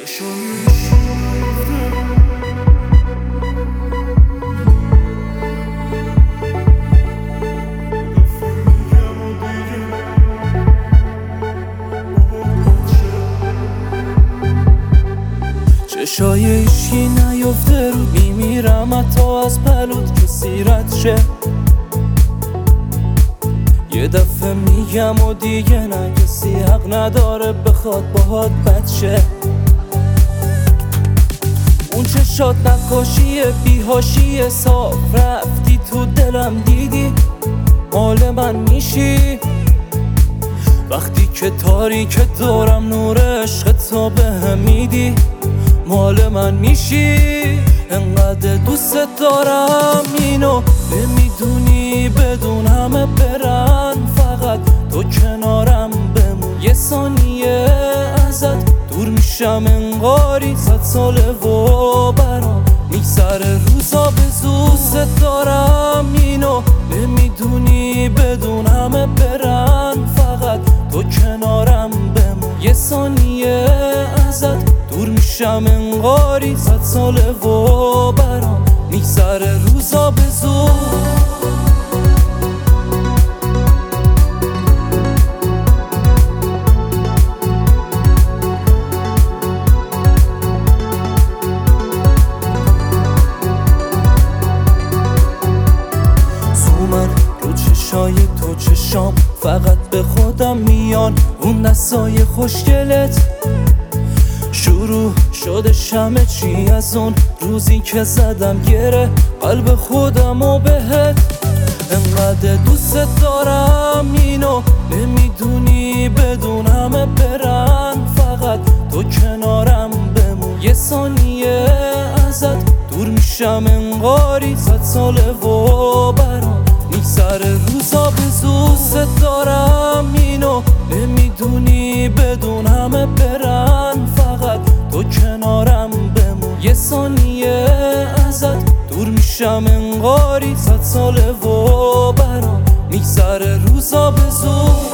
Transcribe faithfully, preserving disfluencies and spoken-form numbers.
چشای ایشکی نیفته رو میمیرم حتی از پلوت کسی رد شه. یه دفعه میگم و دیگه نه، کسی حق نداره بخواد باهات بد شه. اون چشات نقاشی بیهاشی صاف، رفتی تو دلم دیدی مال من میشی. وقتی که تاریک دارم نور عشق تو بهم میدی مال من میشی. انقدر دوست دارم اینو نمیدونی، بدون همه برن فقط تو کنارم بمون. یه ثانیه ازت دور میشم انگاری صد ساله و برام میگذره روزا به زود. دوست دارم اینو نمیدونی، بدون همه برن فقط تو کنارم بمون. یه ثانیه ازت دور میشم انگاری صد ساله و برام میگذره روزا به زود. رو چشای تو چشام فقط به خودم میان، اون دستای خوشگلت. شروع شده همه چی از اون روزی که زدم گره قلب خودم و بهت. انقدر دوست دارم اینو نمیدونی، بدون همه برن فقط تو کنارم بمون. یه ثانیه ازت دور میشم انگاری صد ساله و برام میگذره روزا به زود. دوست دارم اینو نمیدونی، بدون همه برن فقط تو کنارم بمون. یه ثانیه ازت دور میشم انگاری صد ساله و برام میگذره روزا به زود.